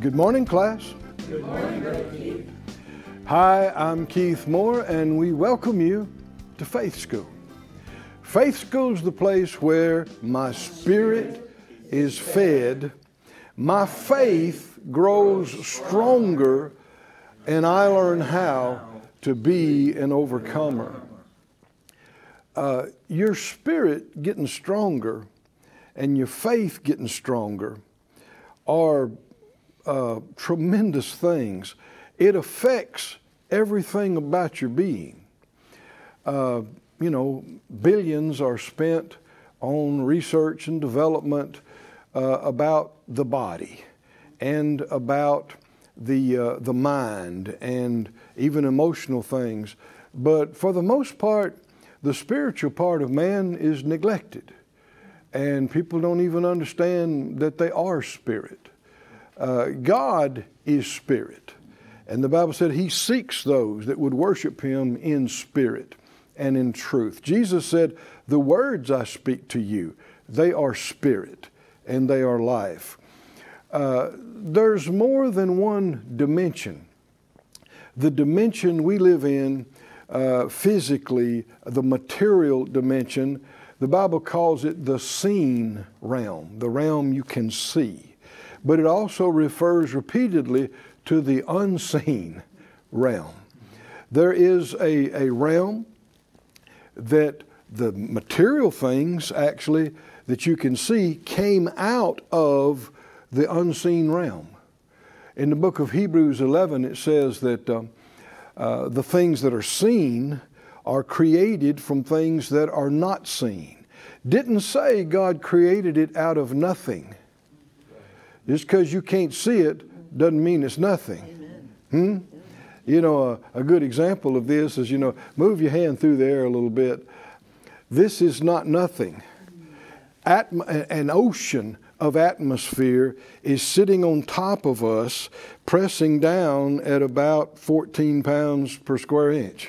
Good morning, class. Good morning, Brother Keith. Hi, I'm Keith Moore, and we welcome you to Faith School. Faith School is the place where my spirit is fed, my faith grows stronger, and I learn how to be an overcomer. Your spirit getting stronger and your faith getting stronger are tremendous things. It affects everything about your being. Billions are spent on research and development about the body and about the mind and even emotional things. But for the most part, the spiritual part of man is neglected. And people don't even understand that they are spirit. God is spirit. And the Bible said He seeks those that would worship Him in spirit and in truth. Jesus said, the words I speak to you, they are spirit and they are life. There's more than one dimension. The dimension we live in physically, the material dimension, the Bible calls it the seen realm, the realm you can see. But it also refers repeatedly to the unseen realm. There is a realm that the material things actually that you can see came out of the unseen realm. In the book of Hebrews 11, it says that the things that are seen are created from things that are not seen. Didn't say God created it out of nothing. Just because you can't see it doesn't mean it's nothing. A good example of this is, move your hand through the air a little bit. This is not nothing. An ocean of atmosphere is sitting on top of us, pressing down at about 14 pounds per square inch.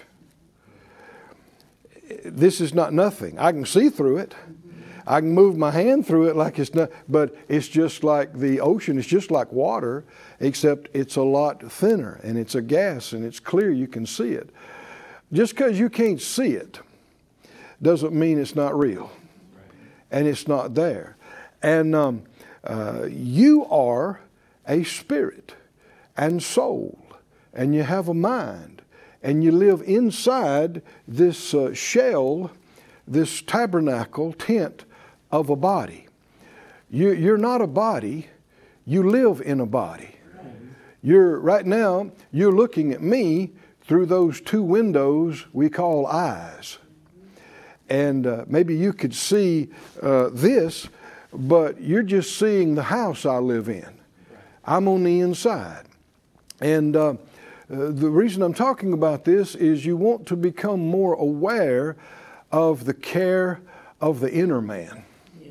This is not nothing. I can see through it. I can move my hand through it like it's not, but it's just like the ocean. It's just like water, except it's a lot thinner and it's a gas and it's clear. You can see it. Just because you can't see it doesn't mean it's not real and it's not there. And you are a spirit and soul, and you have a mind, and you live inside this shell, this tabernacle, tent of a body. You're not a body. You live in a body. Right now, you're looking at me through those two windows we call eyes. And maybe you could see this, but you're just seeing the house I live in. I'm on the inside. And the reason I'm talking about this is you want to become more aware of the care of the inner man.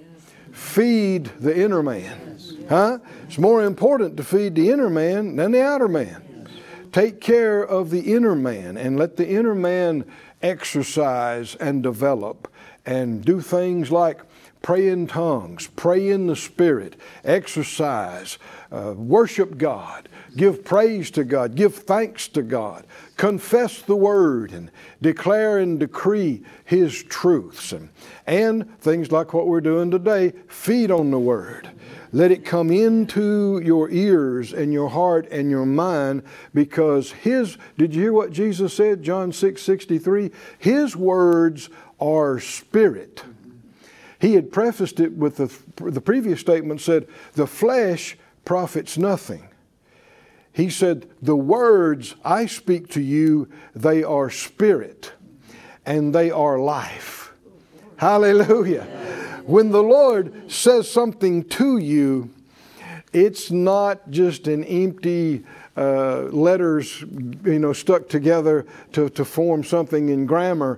Feed the inner man. It's more important to feed the inner man than the outer man. Take care of the inner man and let the inner man exercise and develop and do things like pray in tongues, pray in the Spirit, exercise, worship God, give praise to God, give thanks to God, confess the Word and declare and decree His truths. And things like what we're doing today, feed on the Word. Let it come into your ears and your heart and your mind, because did you hear what Jesus said, John 6:63? His words are spirit. He had prefaced it with the previous statement said, the flesh profits nothing. He said, the words I speak to you, they are spirit and they are life. Hallelujah. When the Lord says something to you, it's not just an empty letters, stuck together to form something in grammar.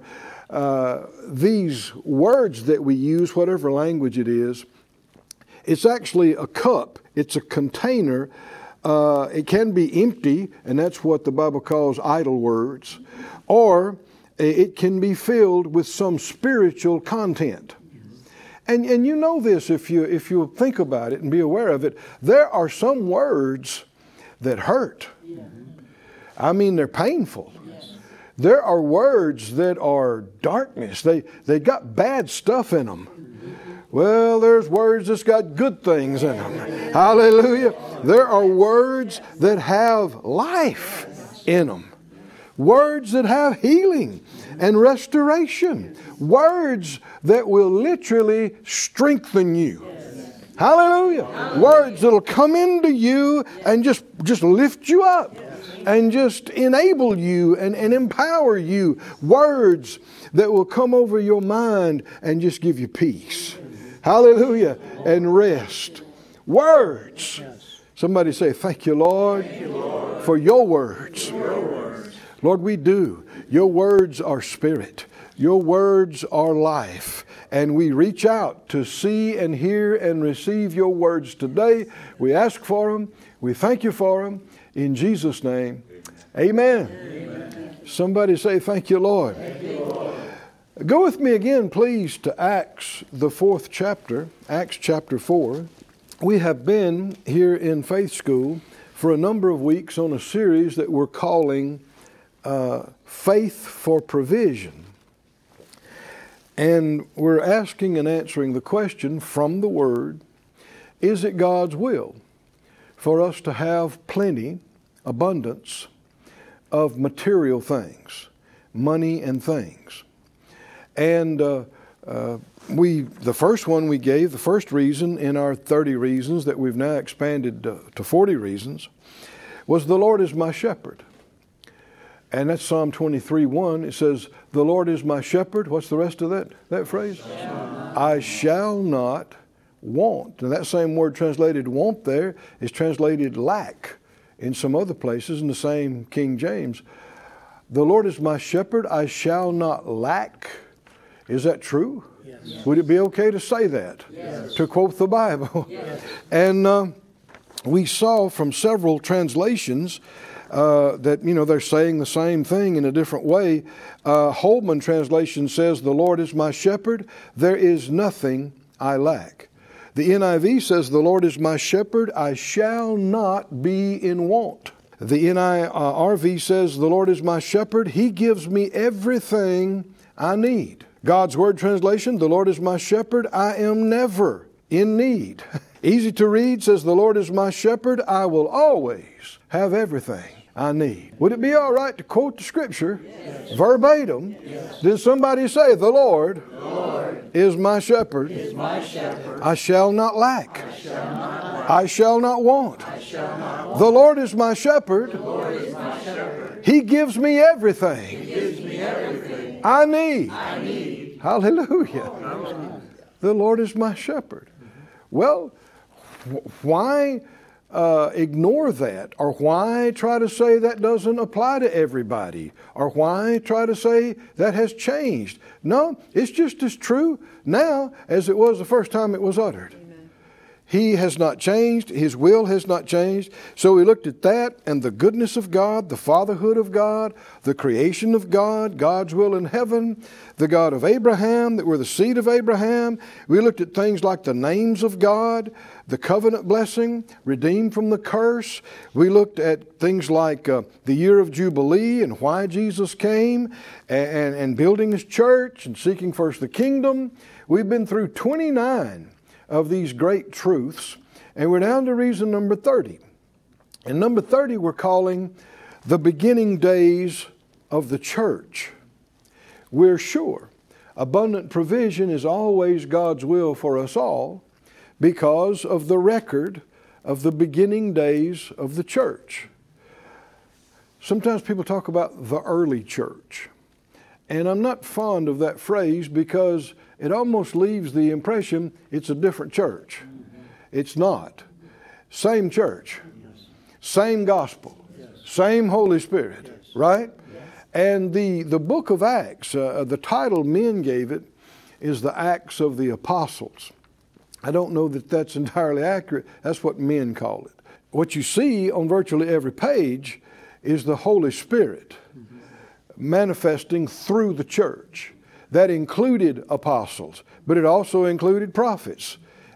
These words that we use, whatever language it is, it's actually a cup. It's a container. It can be empty, and that's what the Bible calls idle words. Or it can be filled with some spiritual content. And you know this if you think about it and be aware of it. There are some words that hurt. I mean, they're painful. There are words that are darkness. They got bad stuff in them. Well, there's words that's got good things in them. Hallelujah. There are words that have life in them. Words that have healing and restoration. Words that will literally strengthen you. Hallelujah. Words that'll come into you and just lift you up and just enable you and empower you. Words that will come over your mind and just give you peace. Hallelujah. And rest. Words. Somebody say, thank you, Lord, for your words. Lord, we do. Your words are spirit. Your words are life. And we reach out to see and hear and receive your words today. We ask for them. We thank you for them. In Jesus' name, amen. Somebody say, thank you, Lord. Go with me again, please, to Acts, the 4th chapter, Acts chapter 4. We have been here in Faith School for a number of weeks on a series that we're calling Faith for Provision. And we're asking and answering the question from the Word, is it God's will for us to have plenty, abundance of material things, money and things? And the first one we gave, the first reason in our 30 reasons that we've now expanded to 40 reasons, was the Lord is my shepherd. And that's Psalm 23:1. It says, the Lord is my shepherd. What's the rest of that phrase? I shall not want. And that same word translated want there is translated lack in some other places in the same King James. The Lord is my shepherd. I shall not lack. Is that true? Yes. Would it be okay to say that? Yes. To quote the Bible? Yes. And we saw from several translations that, they're saying the same thing in a different way. Holman translation says, the Lord is my shepherd. There is nothing I lack. The NIV says, the Lord is my shepherd. I shall not be in want. The NIRV says, the Lord is my shepherd. He gives me everything I need. God's Word translation, the Lord is my shepherd. I am never in need. Easy to read says, the Lord is my shepherd. I will always have everything I need. Would it be all right to quote the Scripture verbatim? Yes. Did somebody say, the Lord is my shepherd. I shall not lack. I shall not want. The Lord is my shepherd. He gives me everything I need. Hallelujah. The Lord is my shepherd. Well, why ignore that? Or why try to say that doesn't apply to everybody? Or why try to say that has changed? No, it's just as true now as it was the first time it was uttered. He has not changed. His will has not changed. So we looked at that and the goodness of God, the fatherhood of God, the creation of God, God's will in heaven, the God of Abraham, that we're the seed of Abraham. We looked at things like the names of God, the covenant blessing, redeemed from the curse. We looked at things like the year of Jubilee and why Jesus came and building His church and seeking first the kingdom. We've been through 29 of these great truths, and we're down to reason number 30. And number 30 we're calling the beginning days of the church. We're sure abundant provision is always God's will for us all because of the record of the beginning days of the church. Sometimes people talk about the early church, and I'm not fond of that phrase because it almost leaves the impression it's a different church. It's not. Same church, same gospel, same Holy Spirit, right? And the book of Acts, the title men gave it is the Acts of the Apostles. I don't know that that's entirely accurate. That's what men call it. What you see on virtually every page is the Holy Spirit manifesting through the church. That included apostles, but it also included prophets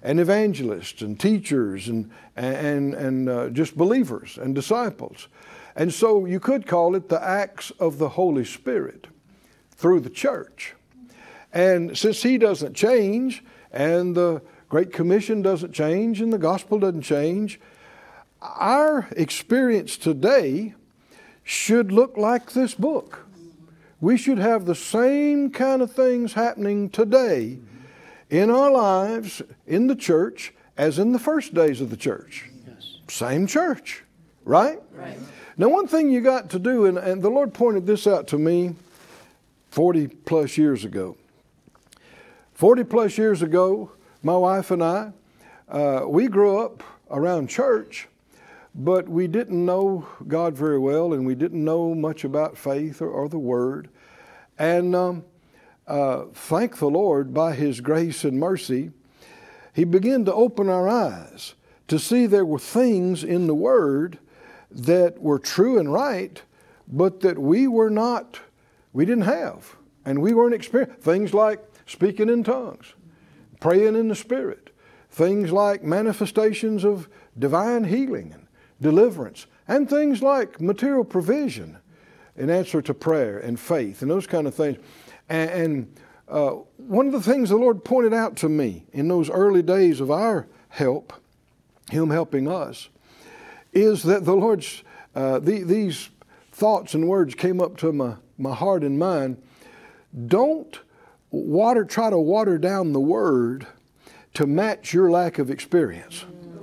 and evangelists and teachers and just believers and disciples. And so you could call it the acts of the Holy Spirit through the church. And since He doesn't change, and the Great Commission doesn't change, and the gospel doesn't change, our experience today should look like this book. We should have the same kind of things happening today in our lives, in the church, as in the first days of the church. Yes. Same church, right? Right. Now, one thing you got to do, and the Lord pointed this out to me 40 plus years ago. 40 plus years ago, my wife and I, we grew up around church, but we didn't know God very well, and we didn't know much about faith or the Word. And thank the Lord, by His grace and mercy, He began to open our eyes to see there were things in the Word that were true and right, but that we didn't have, and we weren't experiencing. Things like speaking in tongues, praying in the Spirit, things like manifestations of divine healing and deliverance, and things like material provision in answer to prayer and faith and those kind of things. And one of the things the Lord pointed out to me in those early days of our help, Him helping us, is that the Lord's, these thoughts and words came up to my heart and mind. Don't try to water down the Word to match your lack of experience.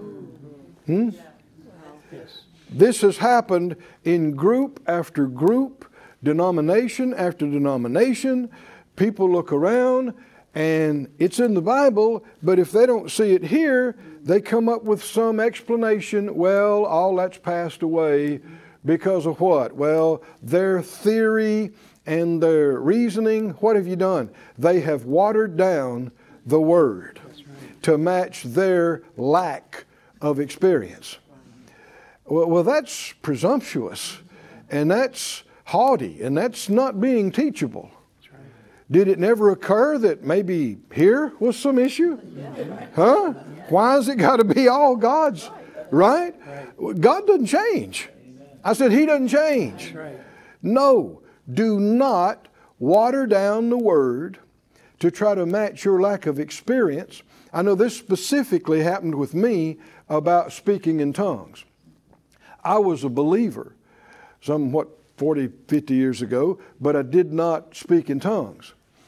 This has happened in group after group, denomination after denomination. People look around and it's in the Bible, but if they don't see it here, they come up with some explanation. Well, all that's passed away because of what? Well, their theory and their reasoning. What have you done? They have watered down the Word to match their lack of experience. Well, that's presumptuous, and that's haughty, and that's not being teachable. Did it never occur that maybe here was some issue? Huh? Why has it got to be all God's? Right? God doesn't change. I said He doesn't change. No, do not water down the Word to try to match your lack of experience. I know this specifically happened with me about speaking in tongues. I was a believer somewhat 40, 50 years ago, but I did not speak in tongues.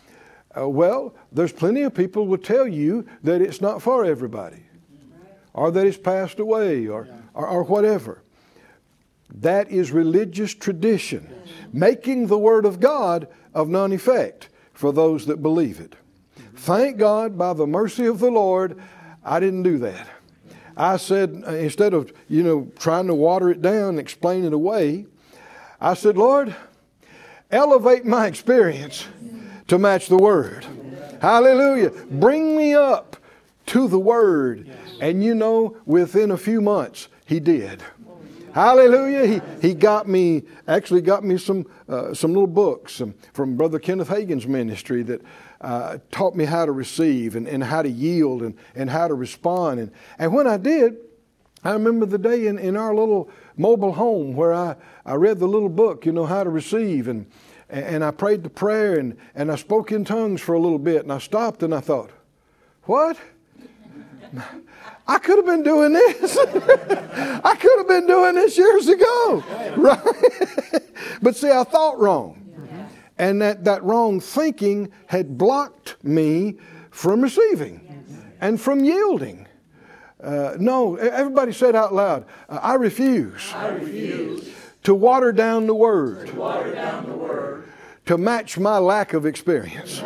Well, there's plenty of people will tell you that it's not for everybody, or that it's passed away, or whatever. That is religious tradition, making the Word of God of none effect for those that believe it. Thank God, by the mercy of the Lord, I didn't do that. I said, instead of, trying to water it down and explain it away, I said, Lord, elevate my experience to match the Word. Hallelujah. Bring me up to the Word. And within a few months, He did. Hallelujah. He got me some little books from Brother Kenneth Hagin's ministry that taught me how to receive and how to yield and how to respond. And when I did, I remember the day in our little mobile home where I read the little book, how to receive. And I prayed the prayer and I spoke in tongues for a little bit. And I stopped and I thought, what? I could have been doing this. I could have been doing this years ago. Right? But see, I thought wrong. And that wrong thinking had blocked me from receiving and from yielding. No, everybody said out loud, I refuse to water down the Word to match my lack of experience.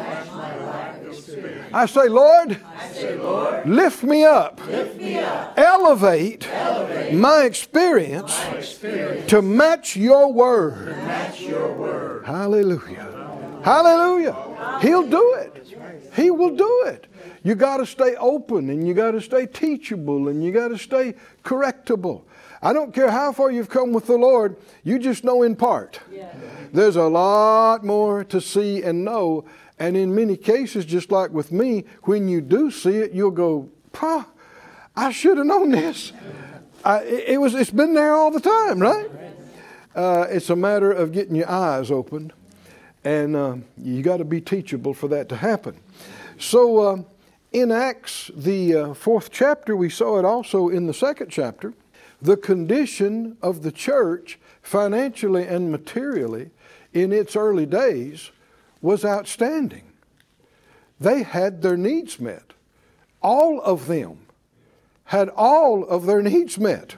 I say, Lord, lift me up. Elevate my experience to match your Word. Hallelujah. Hallelujah. He'll do it. He will do it. You got to stay open, and you got to stay teachable, and you got to stay correctable. I don't care how far you've come with the Lord, you just know in part. There's a lot more to see and know. And in many cases, just like with me, when you do see it, you'll go, Pa, I should have known this. It's been there all the time, right? It's a matter of getting your eyes opened, and you got to be teachable for that to happen. So in Acts, the 4th chapter, we saw it also in the 2nd chapter. The condition of the church, financially and materially, in its early days, was outstanding. They had their needs met. All of them had all of their needs met.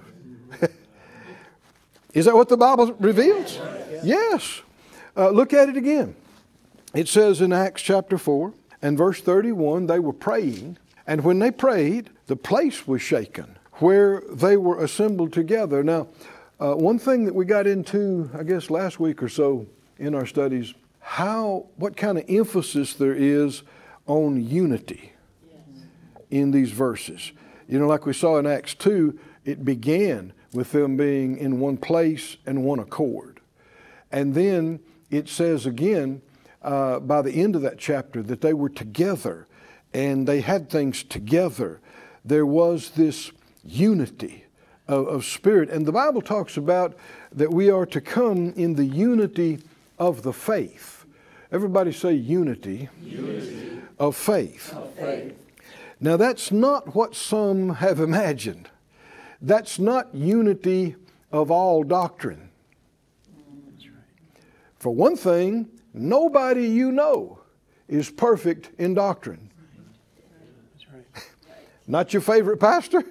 Is that what the Bible reveals? Yes. Look at it again. It says in Acts chapter 4 and verse 31, they were praying, and when they prayed, the place was shaken where they were assembled together. Now, one thing that we got into, I guess, last week or so in our studies, what kind of emphasis there is on unity in these verses. You know, like we saw in Acts 2, it began with them being in one place and one accord. And then it says again, by the end of that chapter, that they were together and they had things together. There was this unity of spirit. And the Bible talks about that we are to come in the unity of the faith. Everybody say unity. Unity. Of faith. Of faith. Now that's not what some have imagined. That's not unity of all doctrine. That's right. For one thing, nobody you know is perfect in doctrine. That's right. Not your favorite pastor.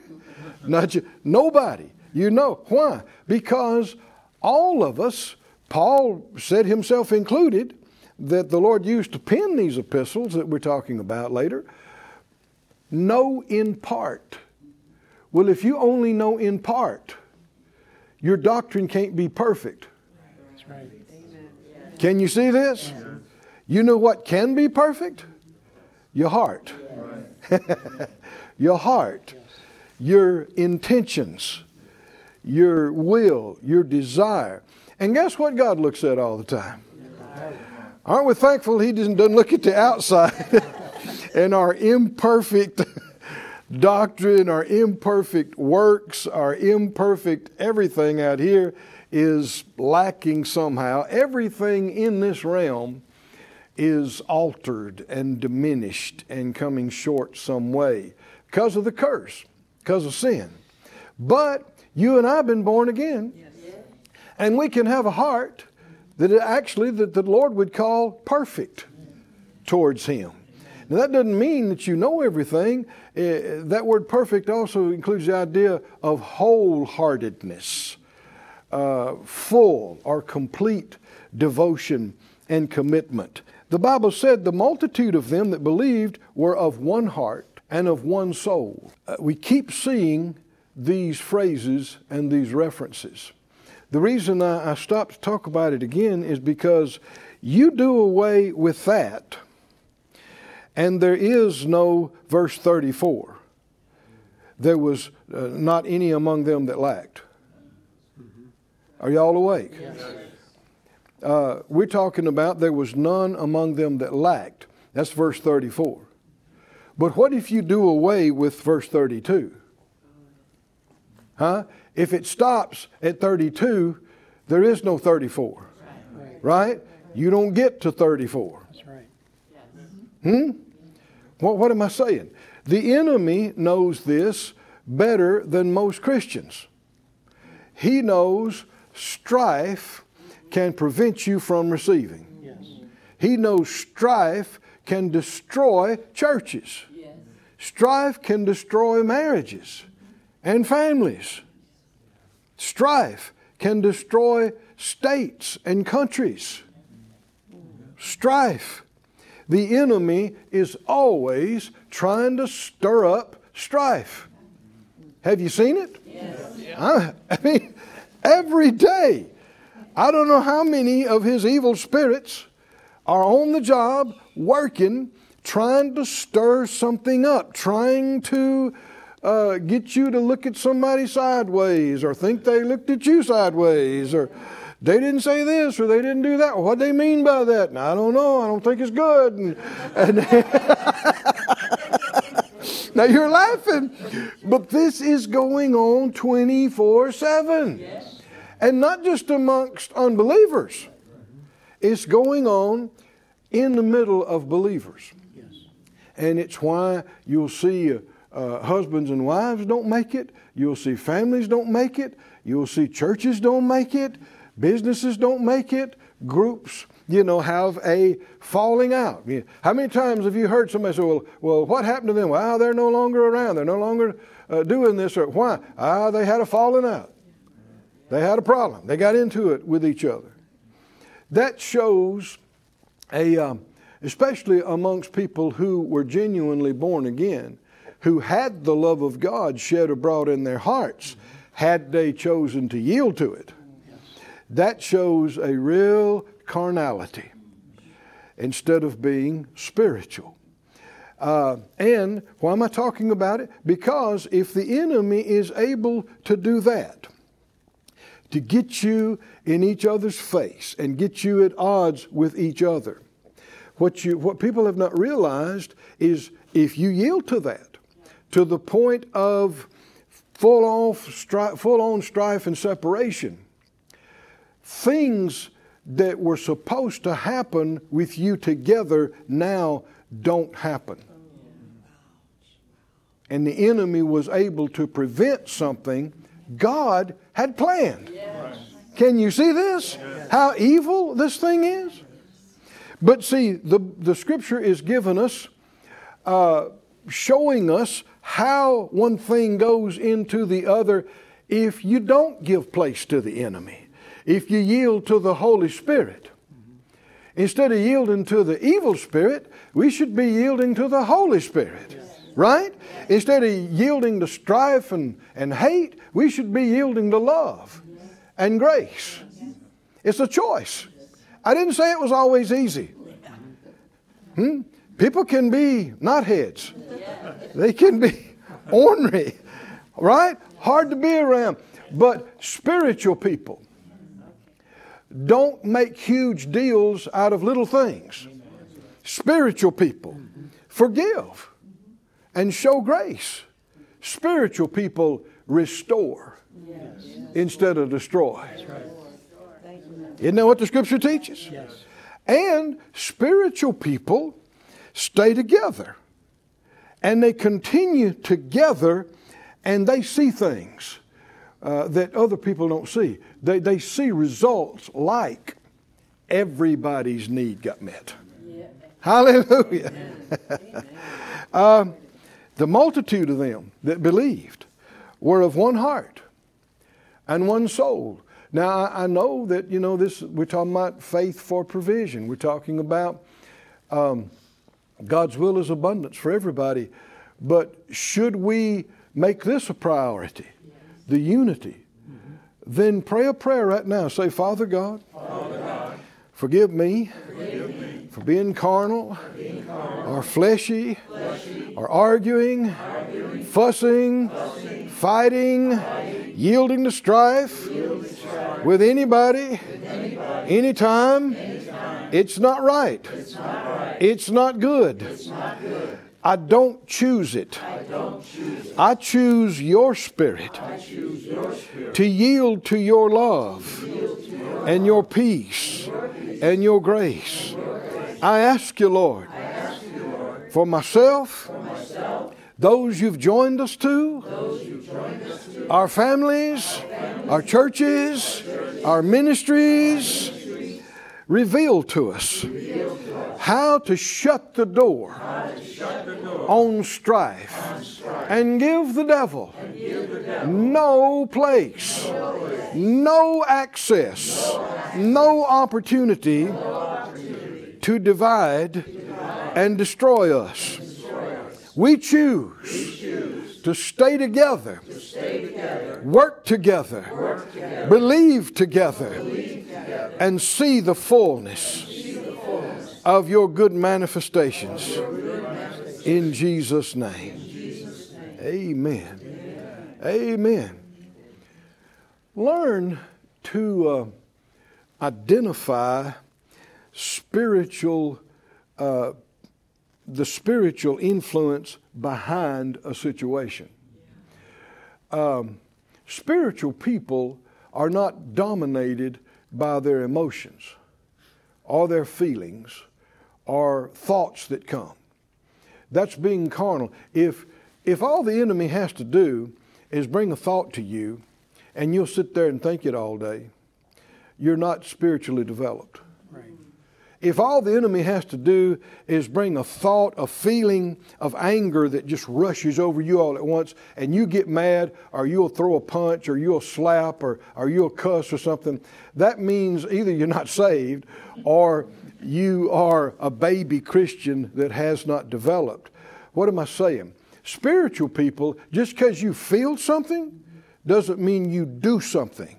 Nobody. You know. Why? Because all of us, Paul said himself included, that the Lord used to pen these epistles that we're talking about later, know in part. Well, if you only know in part, your doctrine can't be perfect. That's right. Can you see this? Yeah. You know what can be perfect? Your heart. Right. Your heart. Your intentions. Your will. Your desire. And guess what God looks at all the time? Aren't we thankful He doesn't look at the outside and our imperfect doctrine, our imperfect works, our imperfect everything out here is lacking somehow. Everything in this realm is altered and diminished and coming short some way because of the curse, because of sin. But you and I have been born again, and we can have a heart that the Lord would call perfect towards Him. Now that doesn't mean that you know everything. That word perfect also includes the idea of wholeheartedness, full or complete devotion and commitment. The Bible said the multitude of them that believed were of one heart and of one soul. We keep seeing these phrases and these references. The reason I stopped to talk about it again is because you do away with that, and there is no verse 34. There was not any among them that lacked. Are y'all awake? Yes. We're talking about there was none among them that lacked. That's verse 34. But what if you do away with verse 32? Huh? If it stops at 32, there is no 34. Right? You don't get to 34. That's right. What am I saying? The enemy knows this better than most Christians. He knows strife can prevent you from receiving. Yes. He knows strife can destroy churches. Yes. Strife can destroy marriages and families. Strife can destroy states and countries. Strife. The enemy is always trying to stir up strife. Have you seen it? Yes. I mean, every day. I don't know how many of his evil spirits are on the job, working, trying to stir something up, trying to get you to look at somebody sideways, or think they looked at you sideways, or they didn't say this, or they didn't do that. Well, what do they mean by that? And I don't know. I don't think it's good. Now you're laughing, but this is going on 24/7. Yes. And not just amongst unbelievers. It's going on in the middle of believers. Yes. And it's why you'll see husbands and wives don't make it. You'll see families don't make it. You'll see churches don't make it. Businesses don't make it. Groups, have a falling out. How many times have you heard somebody say, well, what happened to them? Well, they're no longer around. They're no longer doing this. Or why? They had a falling out. They had a problem. They got into it with each other. That shows especially amongst people who were genuinely born again, who had the love of God shed abroad in their hearts, had they chosen to yield to it. That shows a real carnality instead of being spiritual. And why am I talking about it? Because if the enemy is able to do that, to get you in each other's face and get you at odds with each other, what people have not realized is if you yield to that, to the point of full-on strife and separation, things that were supposed to happen with you together now don't happen. And the enemy was able to prevent something God had planned. Yes. Can you see this? Yes. How evil this thing is? But see, the scripture is giving us, showing us how one thing goes into the other if you don't give place to the enemy. If you yield to the Holy Spirit. Instead of yielding to the evil spirit, we should be yielding to the Holy Spirit. Right? Instead of yielding to strife and hate, we should be yielding to love and grace. It's a choice. I didn't say it was always easy. People can be knotheads. They can be ornery. Right? Hard to be around. But spiritual people don't make huge deals out of little things. Spiritual people forgive and show grace. Spiritual people restore instead of destroy. Isn't that what the scripture teaches? Yes. And spiritual people stay together. And they continue together and they see things that other people don't see. They see results like everybody's need got met. Yeah. Hallelujah. The multitude of them that believed were of one heart and one soul. Now, I know that, this we're talking about faith for provision. We're talking about God's will is abundance for everybody. But should we make this a priority, the unity, then pray a prayer right now. Say, Father God, forgive me for being carnal, or fleshy, or arguing, fussing, fighting, yielding to strife with anybody, anytime. It's not right. It's not good. I don't choose it. I choose your Spirit to yield to your love and your peace and your grace. I ask you, Lord, for myself, those you've joined us to, our families, our churches, our ministries, reveal to us how to shut the door on strife and give the devil no place, no access, no opportunity to divide and destroy us. We choose to stay together, work together, believe together, and see the fullness of your good manifestations. In Jesus' name. Amen. Amen. Learn to identify spiritual the spiritual influence behind a situation. Spiritual people are not dominated by their emotions or their feelings or thoughts that come. That's being carnal. If all the enemy has to do is bring a thought to you and you'll sit there and think it all day, you're not spiritually developed. Right. If all the enemy has to do is bring a thought, a feeling of anger that just rushes over you all at once, and you get mad, or you'll throw a punch, or you'll slap, or you'll cuss or something, that means either you're not saved or you are a baby Christian that has not developed. What am I saying? Spiritual people, just because you feel something doesn't mean you do something.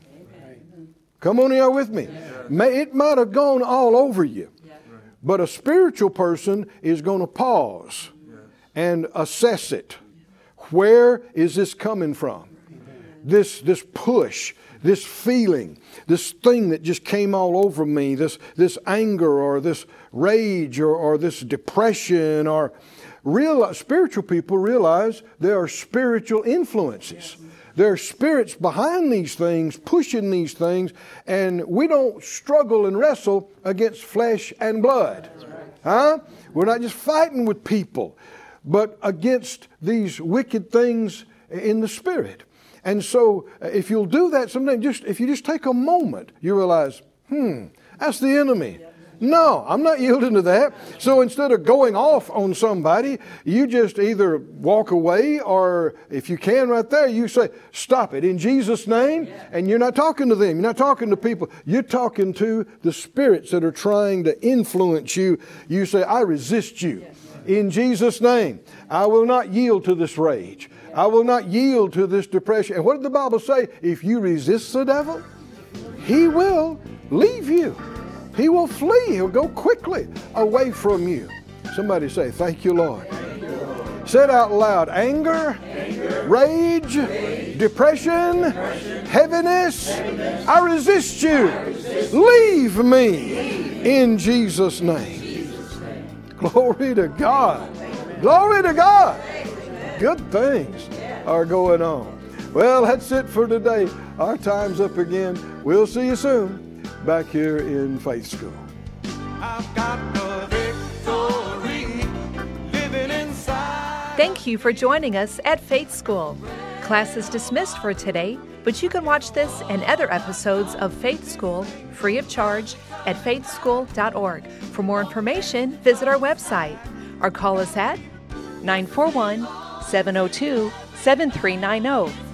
Come on here with me. It might have gone all over you. But a spiritual person is going to pause and assess it. Where is this coming from? This push, this feeling, this thing that just came all over me, this anger or this rage or this depression, or spiritual people realize there are spiritual influences. There are spirits behind these things, pushing these things, and we don't struggle and wrestle against flesh and blood. Huh? We're not just fighting with people, but against these wicked things in the spirit. And so if you'll do that sometime, if you just take a moment, you realize, that's the enemy. No, I'm not yielding to that. So instead of going off on somebody, you just either walk away, or if you can right there, you say, stop it in Jesus' name. And you're not talking to them. You're not talking to people. You're talking to the spirits that are trying to influence you. You say, I resist you in Jesus' name. I will not yield to this rage. I will not yield to this depression. And what did the Bible say? If you resist the devil, he will leave you. He will flee. He'll go quickly away from you. Somebody say, thank you, Lord. Say it out loud. Anger, rage, depression, heaviness. I resist you. Leave me in Jesus' name. Glory to God. Glory to God. Good things are going on. Well, that's it for today. Our time's up again. We'll see you soon back here in Faith School. I've got the victory living inside. Thank you for joining us at Faith School. Class is dismissed for today, but you can watch this and other episodes of Faith School free of charge at faithschool.org. For more information, visit our website or call us at 941-702-7390.